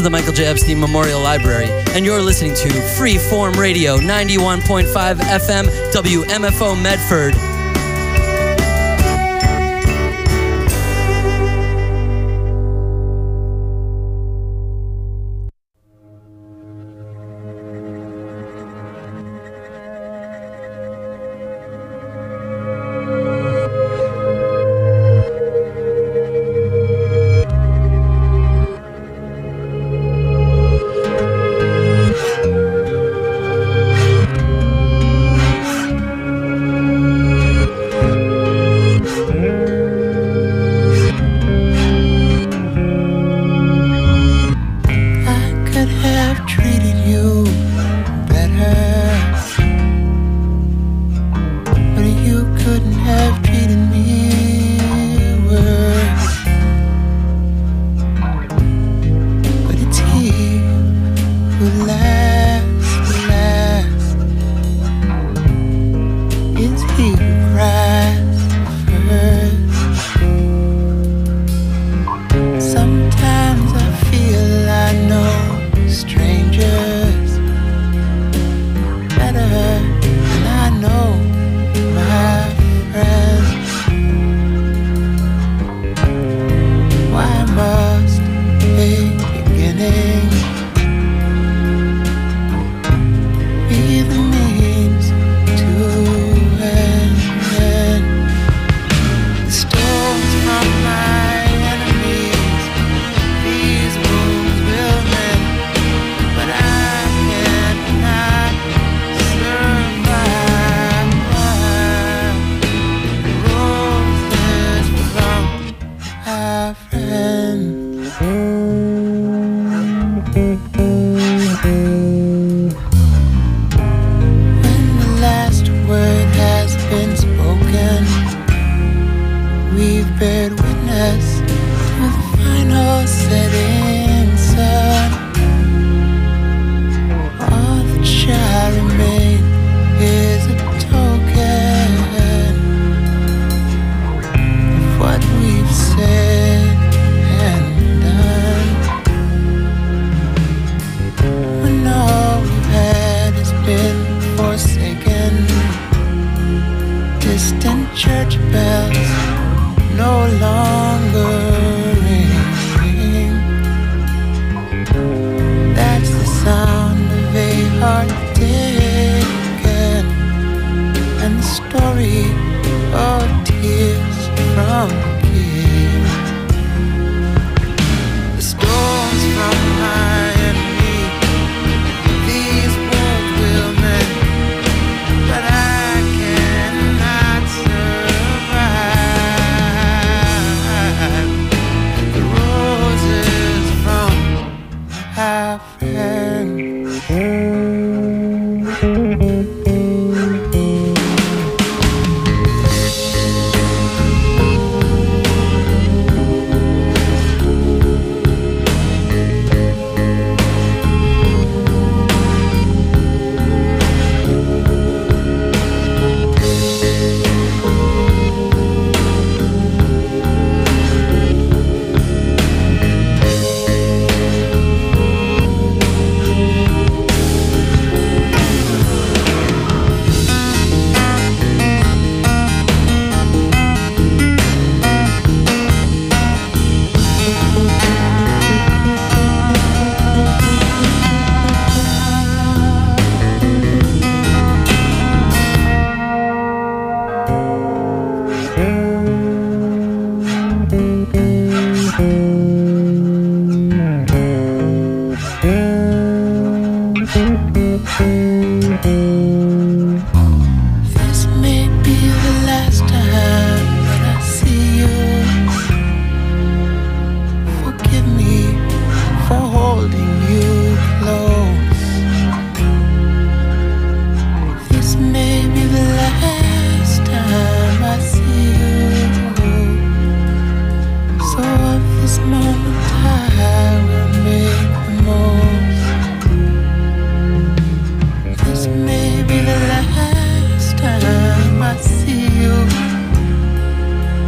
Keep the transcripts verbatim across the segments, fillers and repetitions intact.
the Michael J. Epstein Memorial Library, and you're listening to Freeform Radio, ninety-one point five F M, W M F O Medford.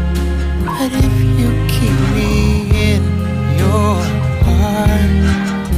But if you keep me in your heart,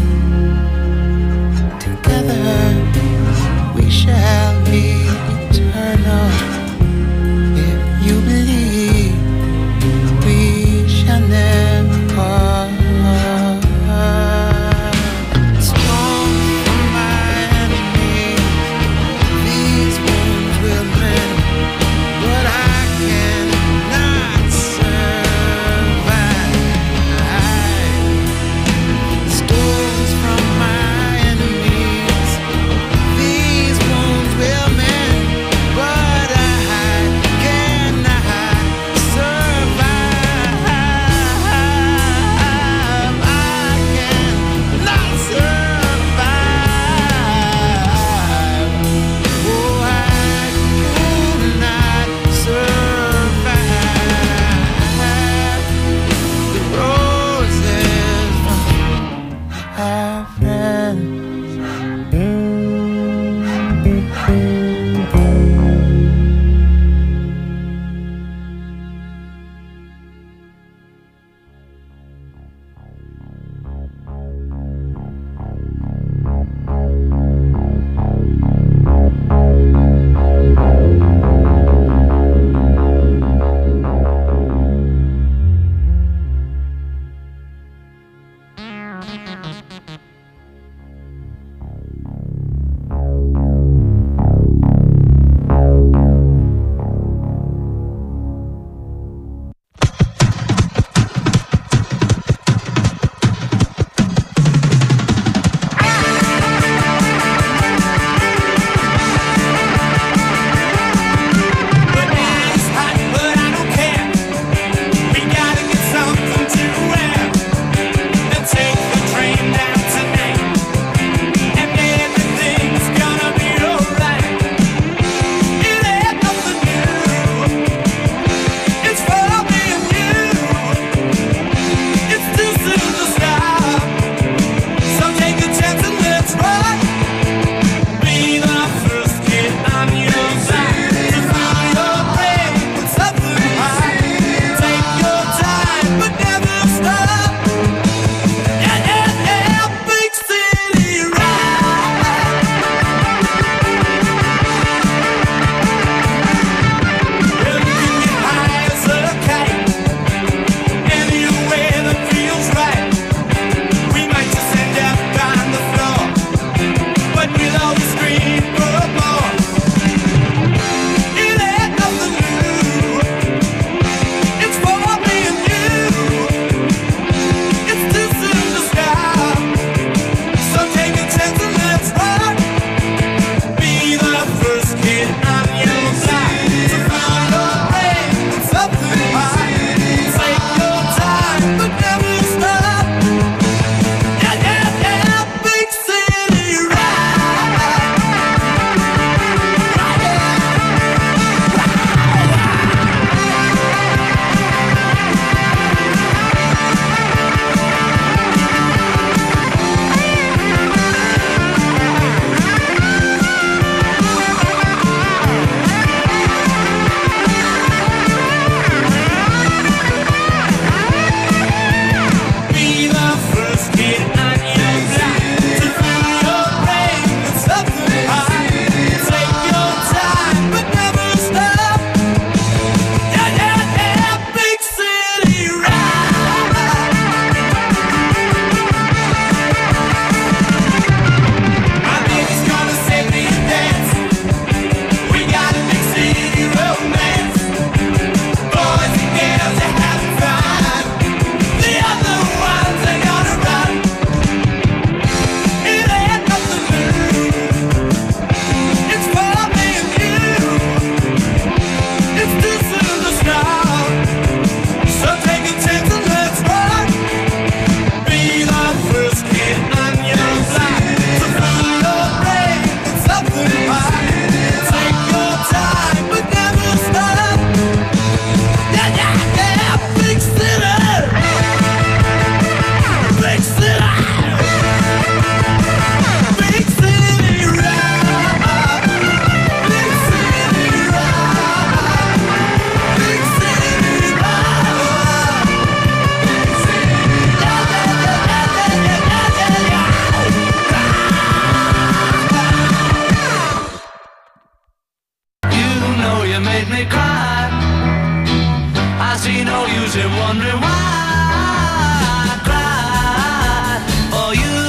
made me cry. I see no use in wondering why I cried for you.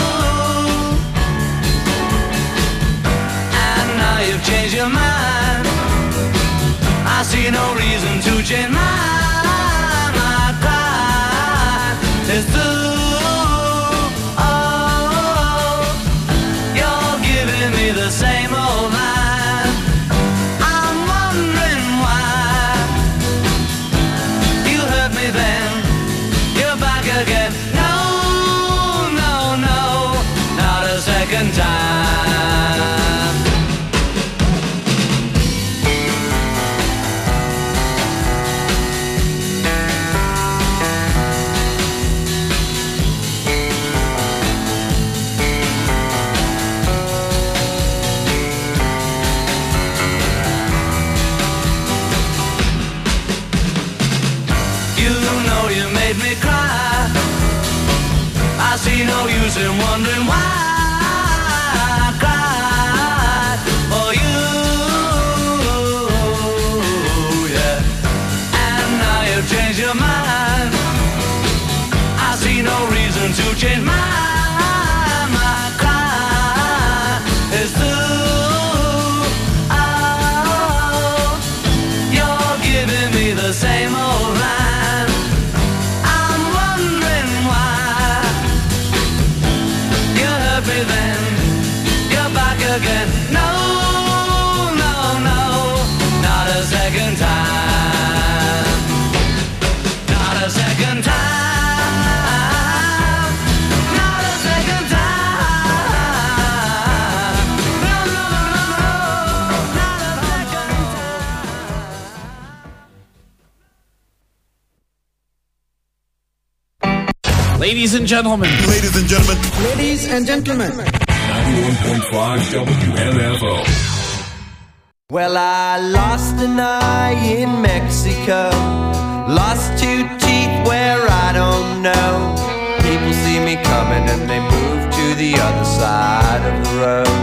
And now you've changed your mind. I see no reason to change mine. I cried, it's true. Oh, you're giving me the same old line. I'm wondering why you hurt me then, you're back again. No, no, no, not a second time. Me cry. I see no use in wondering why I cried for you, yeah. And now you've changed your mind. I see no reason to change mine. My cry is through. Oh, you're giving me the same old line. Then you're back again. No, no, no, not a second time. Not a second time. Not a second time. No, no, no, no, not a second time. Ladies and gentlemen. Ladies and gentlemen. Ladies and gentlemen. ninety-one point five W M F O. Well, I lost an eye in Mexico, lost two teeth where I don't know. People see me coming and they move to the other side of the road.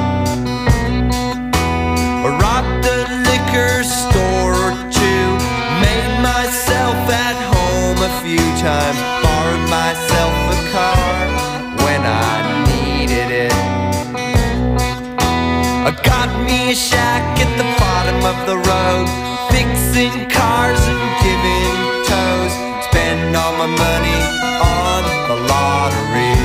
I robbed a liquor store or two, made myself at home a few times, borrowed myself a car when I needed it. I got me a shack at the bottom of the road, fixing cars and giving toes, spend all my money on the lottery.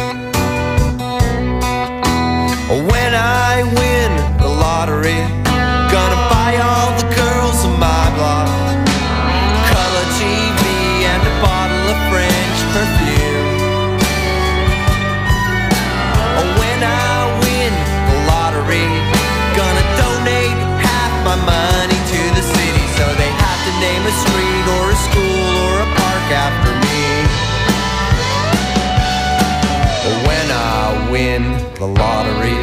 When I win the lottery, gonna buy all the girls in my block color T V and a bottle of French perfume. When I win the lottery, gonna donate half my money to the city, so they have to name a street or a school or a park after me. When I win the lottery,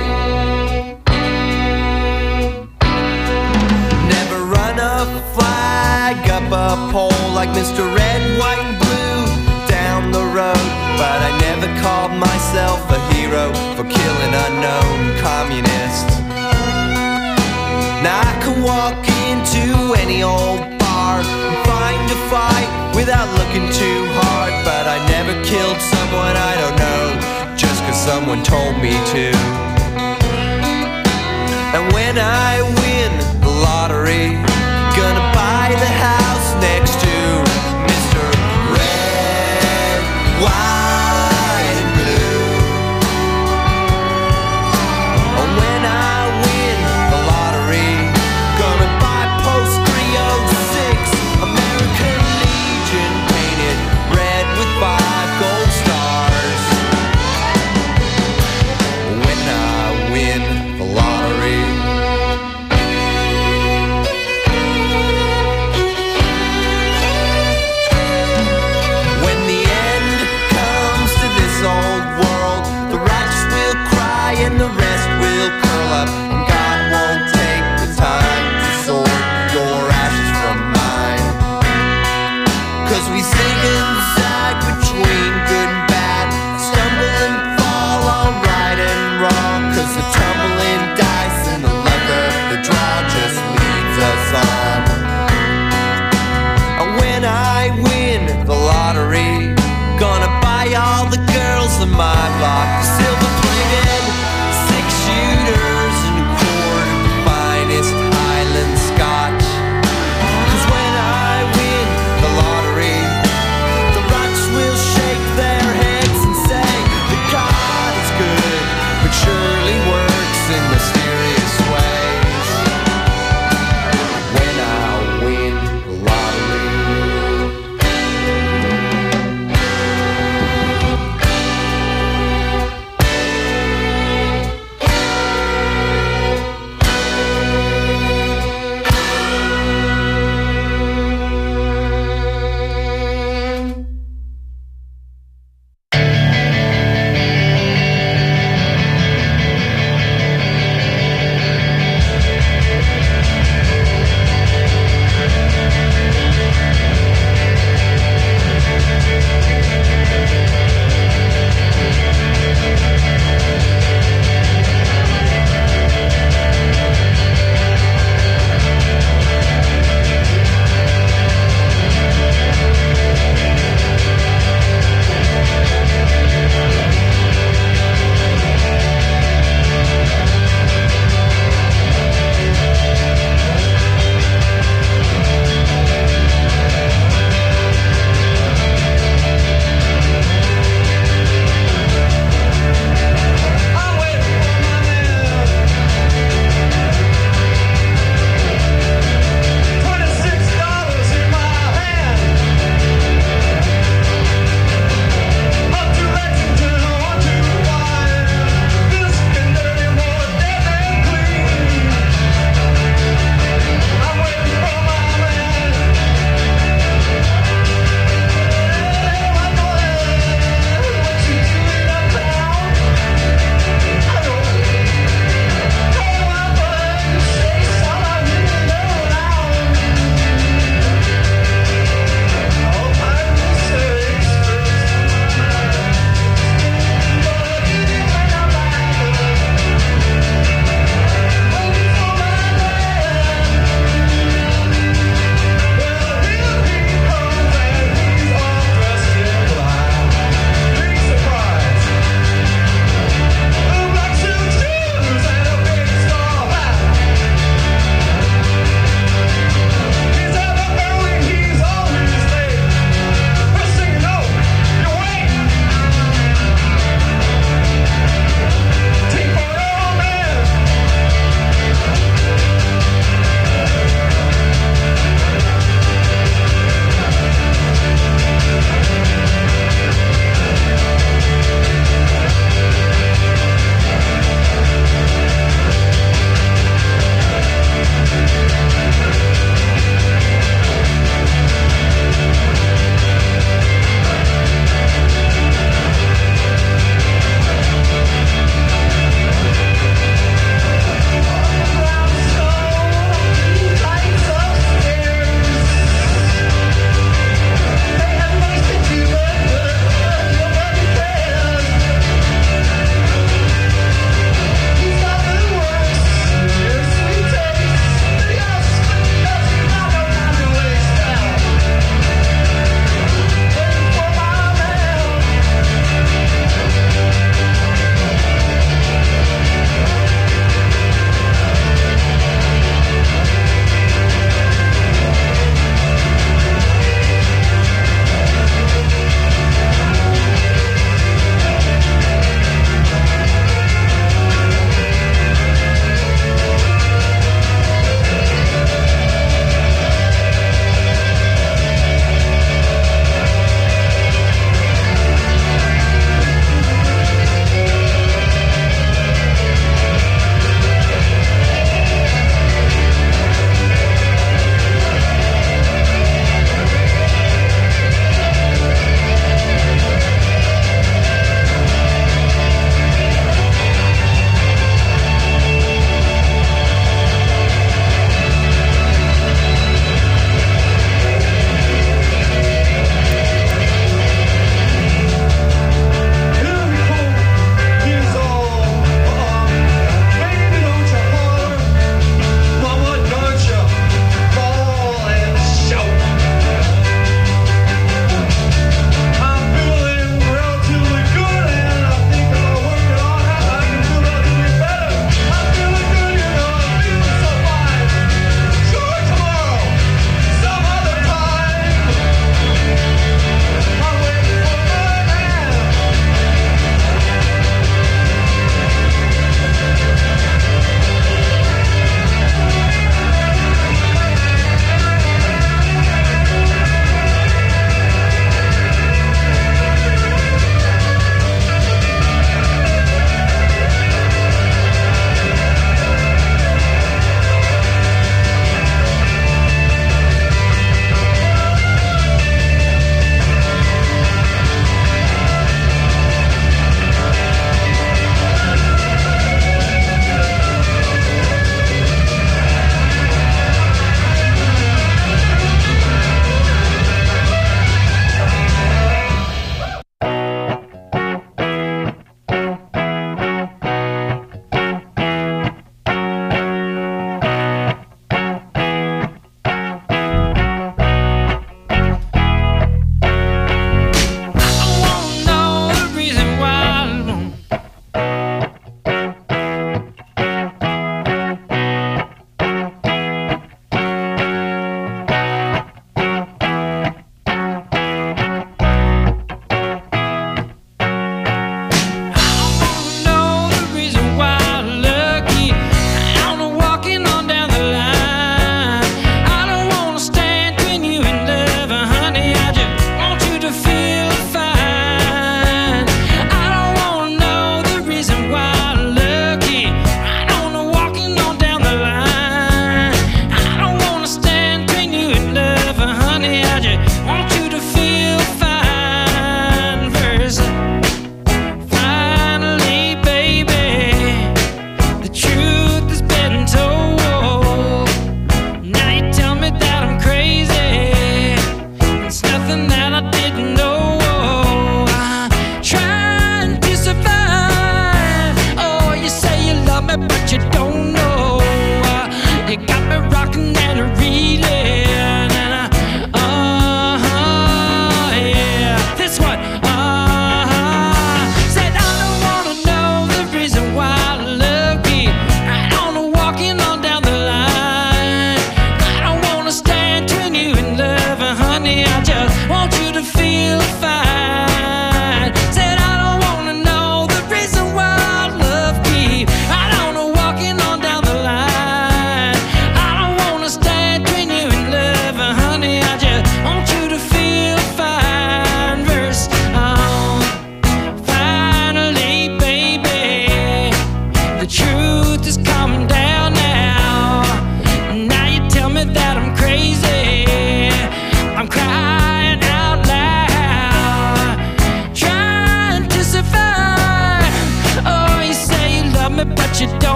never run a flag up a pole like Mister Red, White, and Blue down the road, but I never called myself a hero for killing unknown communists. Now I can walk into any old bar and find a fight without looking too hard, but I never killed someone I don't know just cause someone told me to. And when I win the lottery, gonna buy the house next to Mister Red, White, and Blue. And when I win the lottery, gonna buy Post three oh six American Legion painted red with five gold stars. When I win the lottery,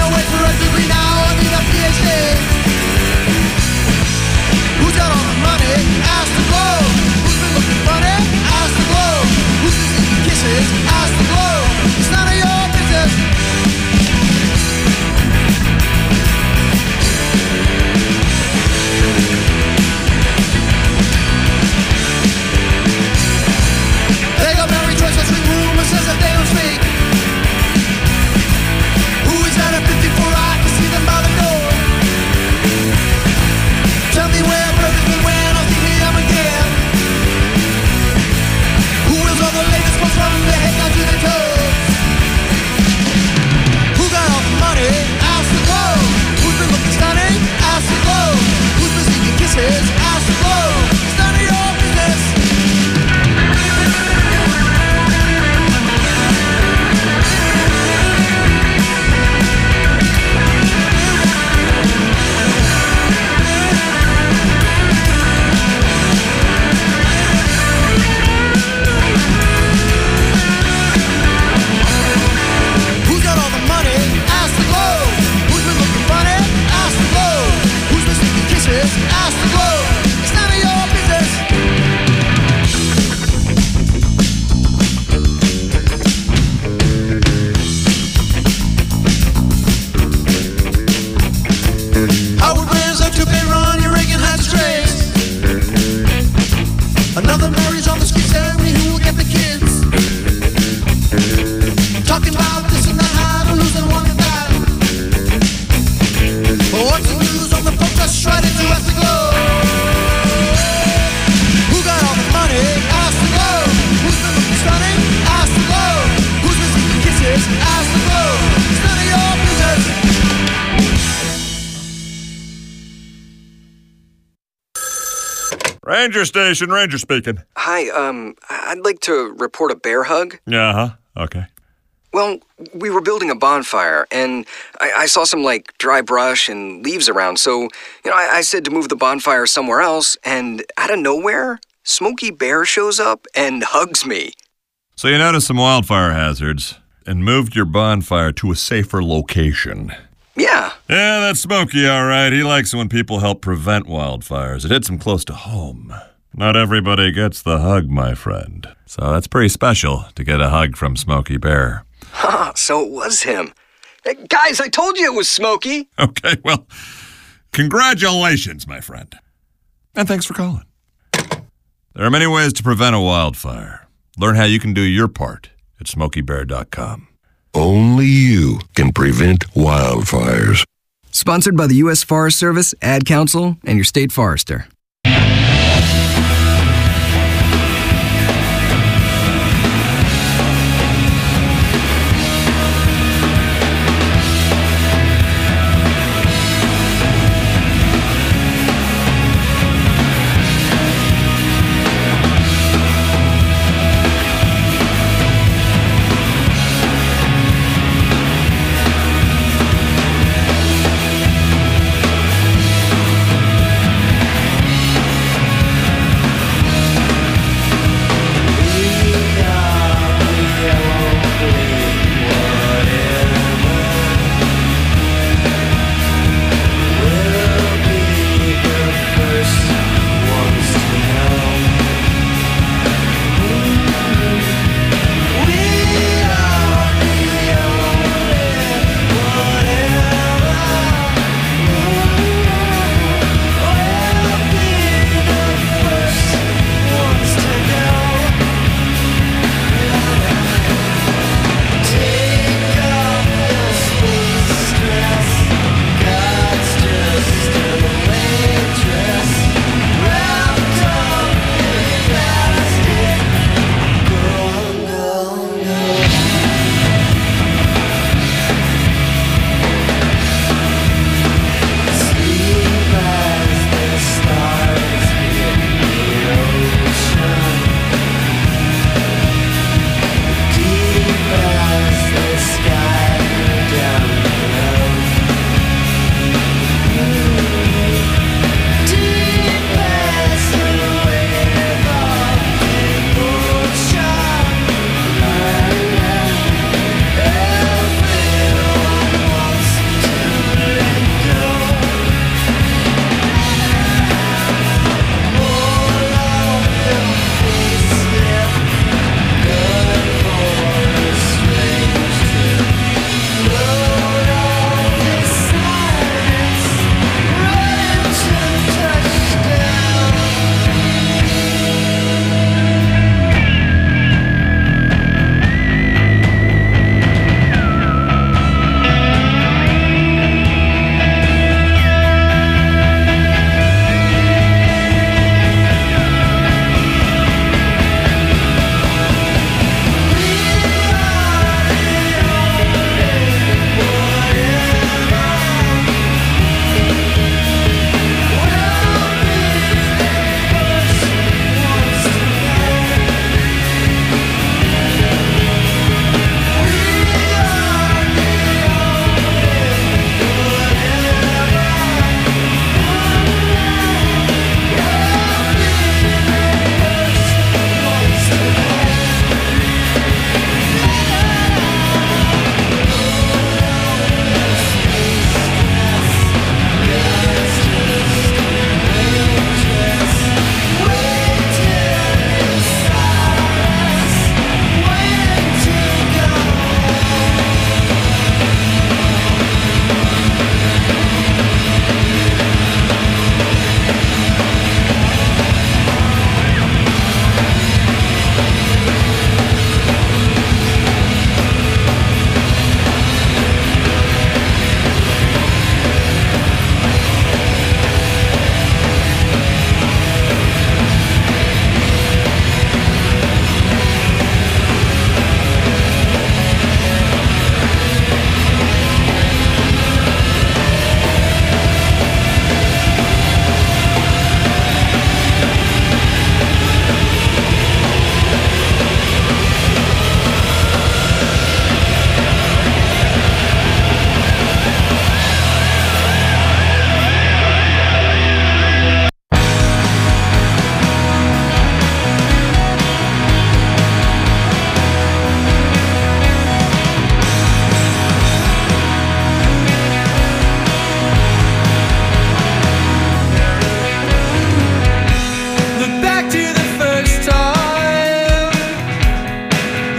Gotta wait for a degree now, I need a P H D. Who's got all the money? Ask the globe. Who's been looking funny? Ask the globe. Who's been sneaking kisses? Ask the globe. It's none of your business. They got Mary Joyce, that's ring rumors, says that they don't speak. Who is that at fifty-four? I can see them by the door. Tell me where brothers been when I'll see him again. Who wills all the latest ones from the head down to the toes? Who got all the money? Ask the globe. Who's been looking stunning? Ask the globe. Who's been sneaking kisses? Ask the globe. It's none of your business. Who's got all the money? Ask the globe. Who's been looking funny? Ask the globe. Who's been sneaking kisses? Ask the globe. It's none of your business. Howard wears a two-pay run, you're raking high strays. Another marries on the streets, tell me who will get the kids. Talking about this and that, how to lose and one and that. But what's the news on the phone? Just try to do as the globe. Who got all the money? Ask the globe. Who's been looking stunning? Ask the globe. Who's been sneaking kisses? Ask the globe. It's none of your business. Ranger Station, Ranger speaking. Hi, um, I'd like to report a bear hug. Yeah, huh? Okay. Well, we were building a bonfire, and I, I saw some, like, dry brush and leaves around, so, you know, I, I said to move the bonfire somewhere else, and out of nowhere, Smokey Bear shows up and hugs me. So you noticed some wildfire hazards and moved your bonfire to a safer location. Yeah. Yeah, that's Smokey, all right. He likes it when people help prevent wildfires. It hits him close to home. Not everybody gets the hug, my friend. So that's pretty special to get a hug from Smokey Bear. Huh, so it was him. Hey, guys, I told you it was Smokey. Okay, well, congratulations, my friend. And thanks for calling. There are many ways to prevent a wildfire. Learn how you can do your part at smokey bear dot com. Only you can prevent wildfires. Sponsored by the U S Forest Service, Ad Council, and your state forester.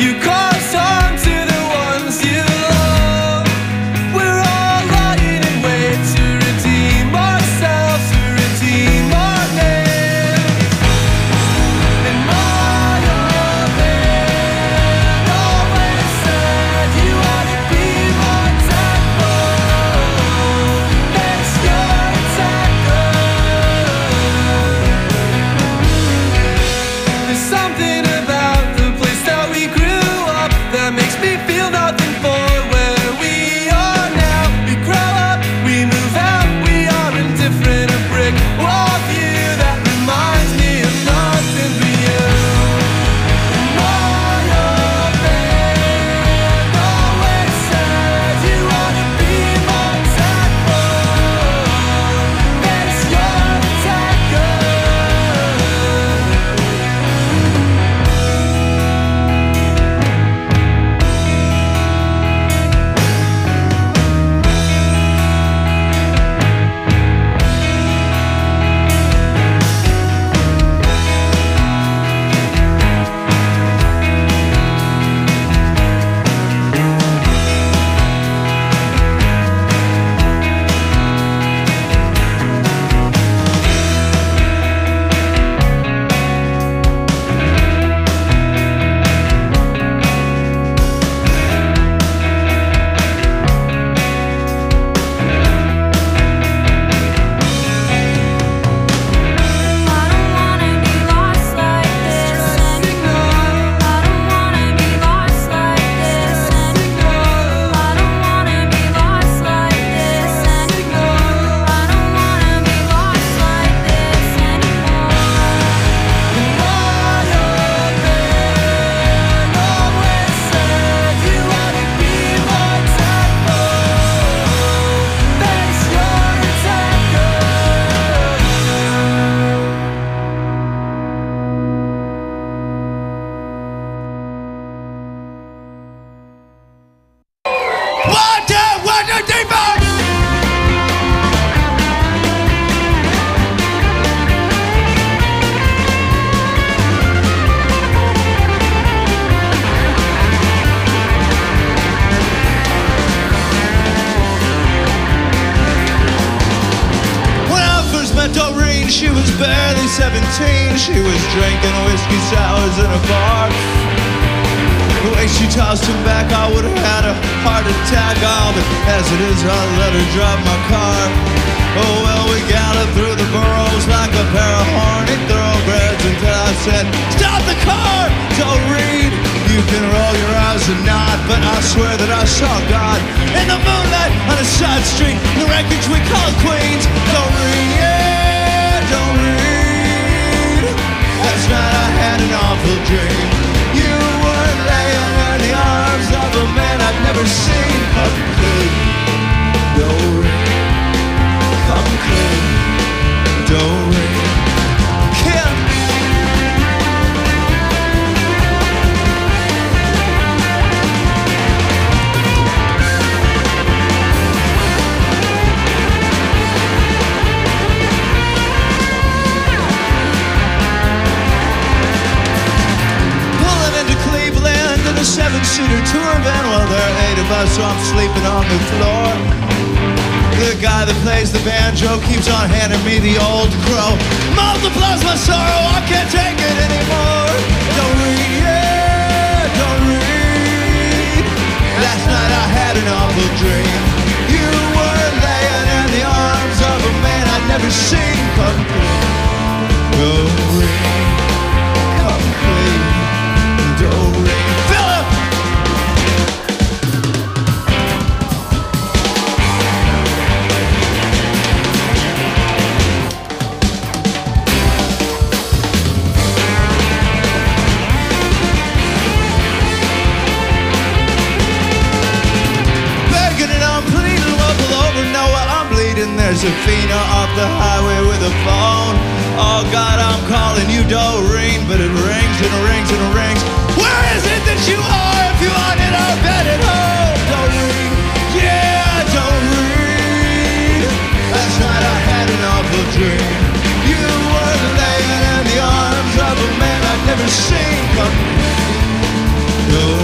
You call song to the ones you love. We're all lying in wait to redeem ourselves, to redeem our name. And my old man always said you ought to be more tactful. That's your tackle. There's something about the place that we grew up that makes me feel nothing for where we are now. We grow up, we move out, we are indifferent. A brick wall view that reminds me of nothing but you. My old man always said you ought to be more tactful. That's your tackle. One, two, one, two, three, four. When I first met Doreen, she was barely seventeen. She was drinking whiskey sours in a bar. The way she tossed him back, I would have had a heart attack. Oh, but as it is, I let her drive my car. Oh, well, we galloped through the boroughs like a pair of horny thoroughbreds until I said, stop the car! Doreen, you can roll your eyes and nod, but I swear that I saw God in the moonlight on a side street, the wreckage we call Queens. Doreen, yeah, Doreen. Last night I had an awful dream. You were laying in the arms of a man I'd never seen. Come clean, Doreen. Come clean, Doreen. Kim. A seven-seater tour van, well, there are eight of us, so I'm sleeping on the floor. The guy that plays the banjo keeps on handing me the old crow. Multiplies my sorrow, I can't take it anymore. Don't read, yeah, don't read. Last night I had an awful dream. You were laying in the arms of a man I'd never seen. Come clean, don't read. Come clean, don't read. There's a Fina off the highway with a phone. Oh God, I'm calling you Doreen, but it rings and it rings and it rings. Where is it that you are if you aren't in our bed at home? Doreen, yeah, Doreen. Last night I had an awful dream. You were laying in the arms of a man I'd never seen. Come, Doreen.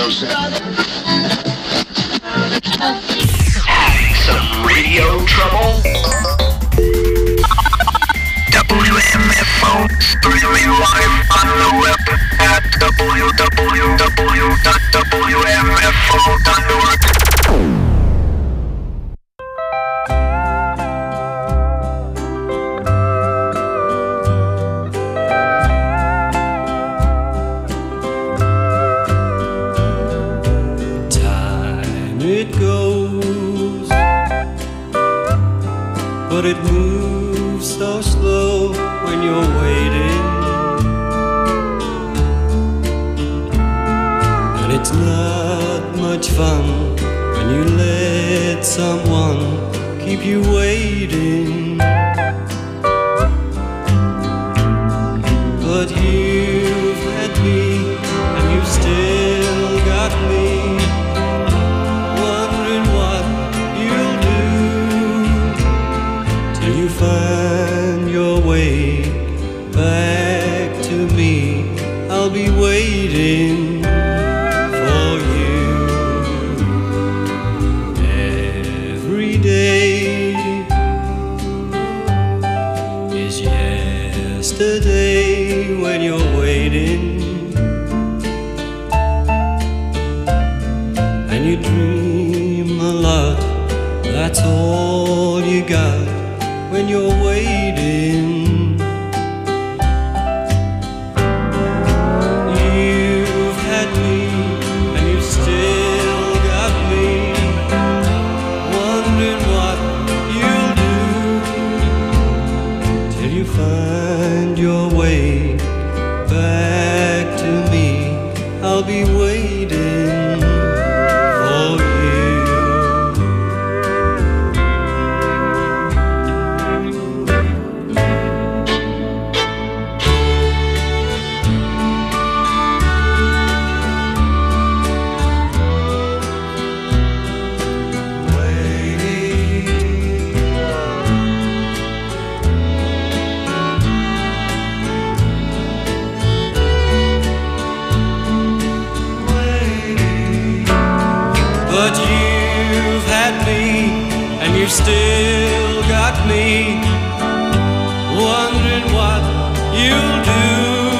Having some radio trouble? W M F O streaming live on the web at w w w dot w m f o dot org. But it moves so slow when you're waiting, and it's not much fun when you let someone keep you waiting. But you've had me and you've still got me, wondering what you'll do till you find your way back to me. I'll be waiting for you. Every day is yesterday when you're waiting, and you dream a lot, that's all you got when you're waiting. You've had me and you've still got me, wondering what you'll do till you find your way back to me. I'll be waiting for you. But you've had me, and you've still got me, wondering what you'll do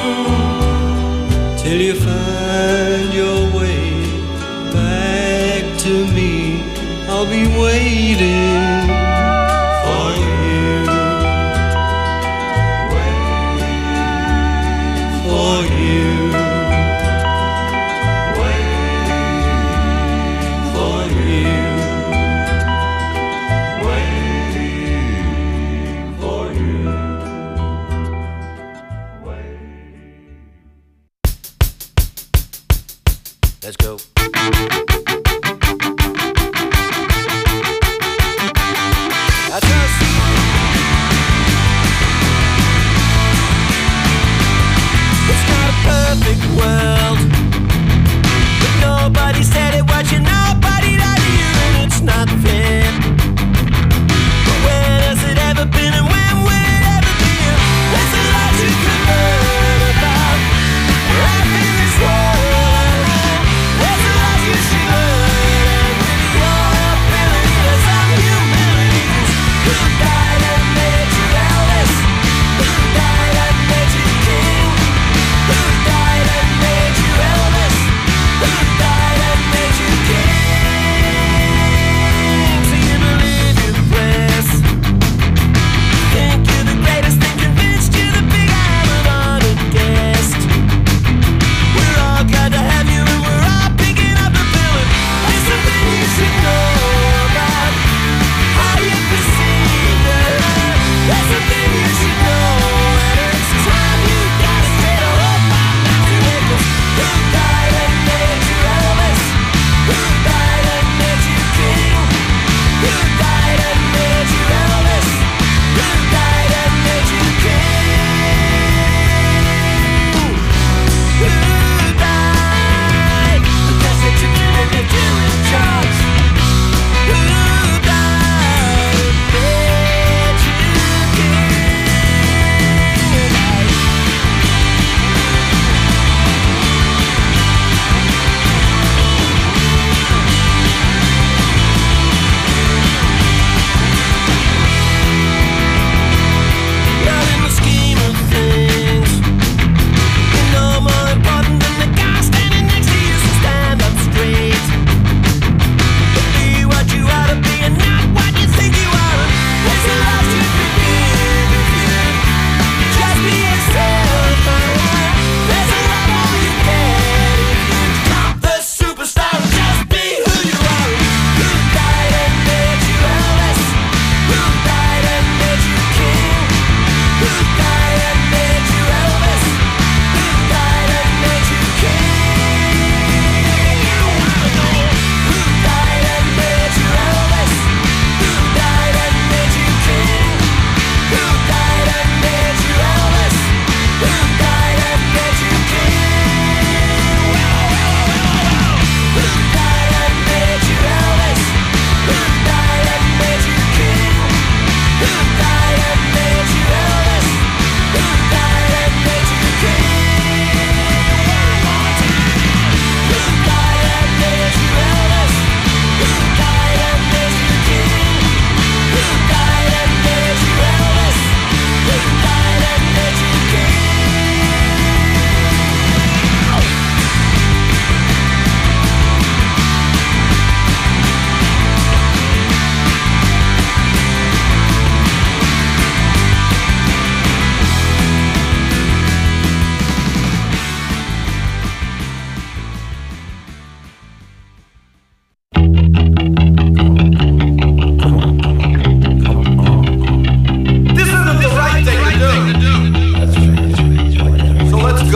till you find your way back to me. I'll be waiting for you, for you. Let's go. That's us. It's not a perfect world, but nobody said it was you, nobody lied to you, and it's not fair. But when has it ever been, and when will it ever be? There's a lot you could learn about life in this world. Who died and made you Elvis? Who died and made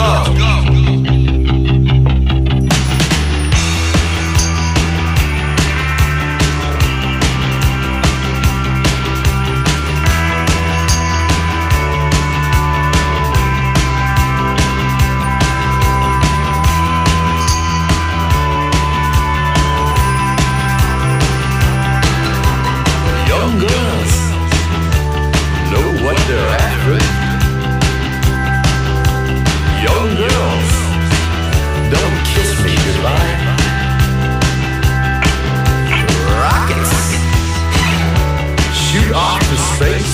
Young girls know what they're after. Young girls, don't kiss me goodbye. Rockets shoot off to space,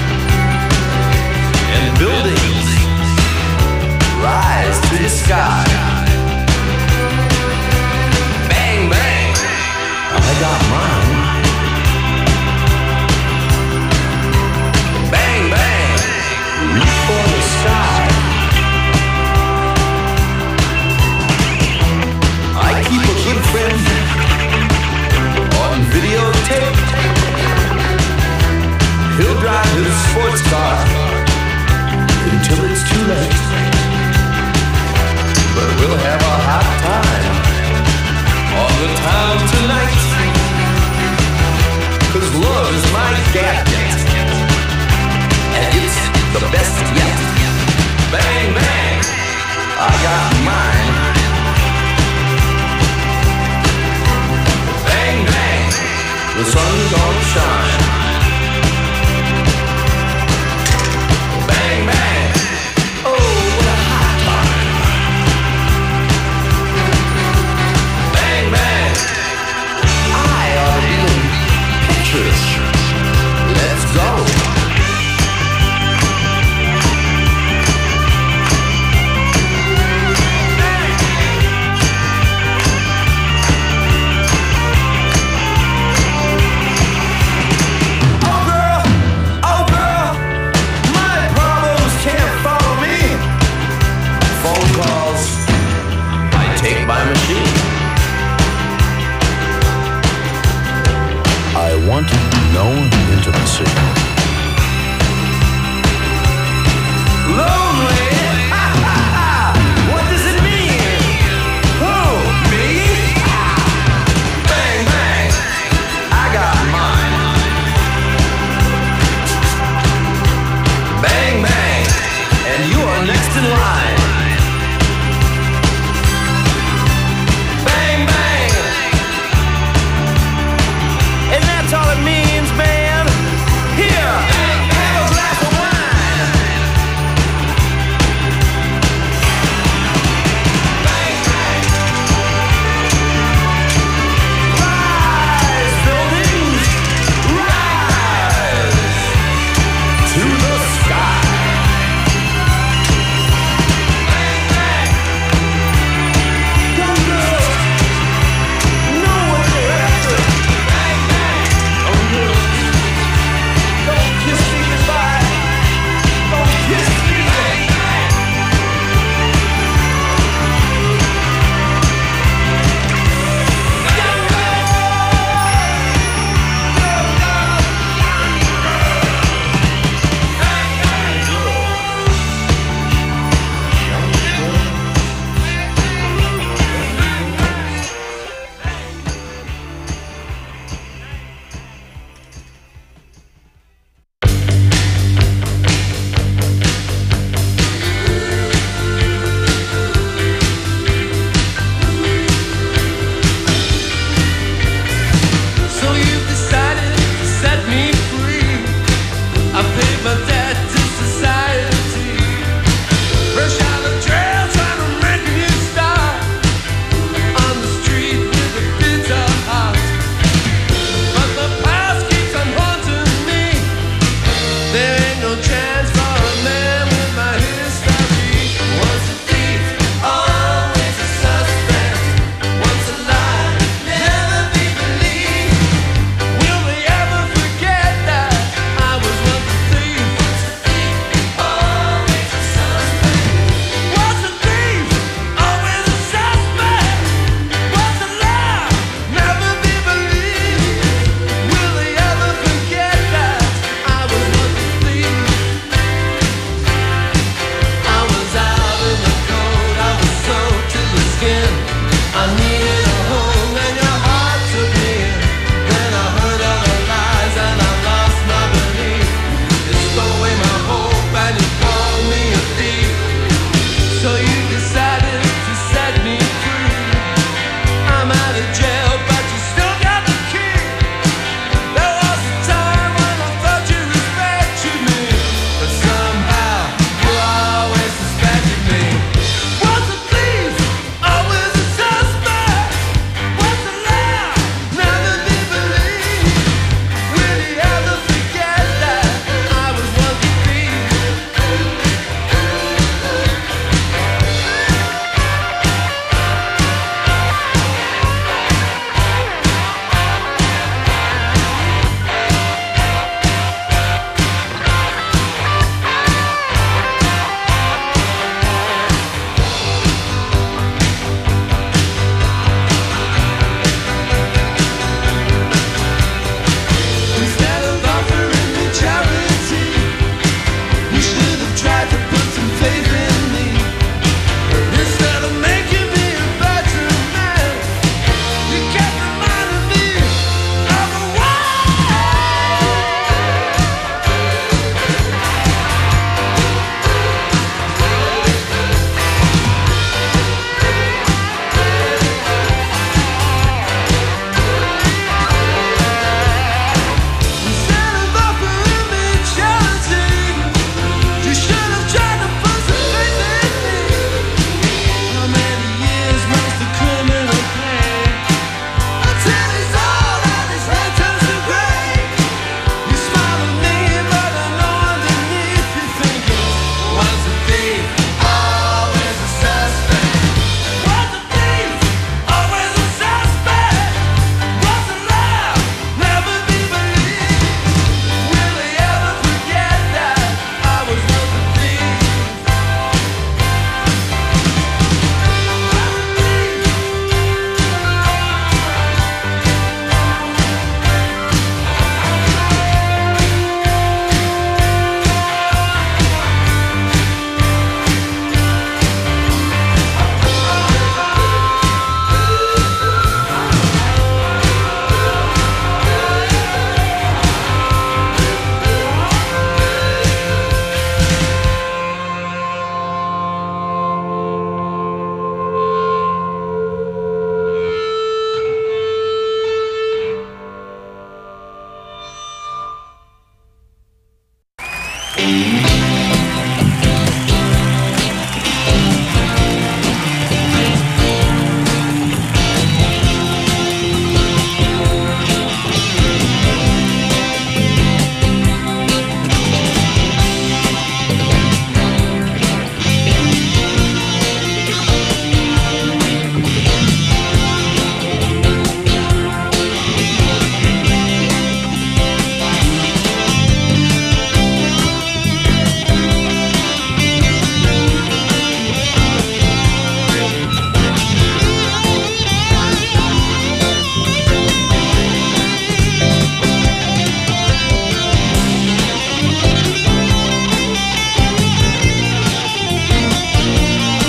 and buildings rise to the sky.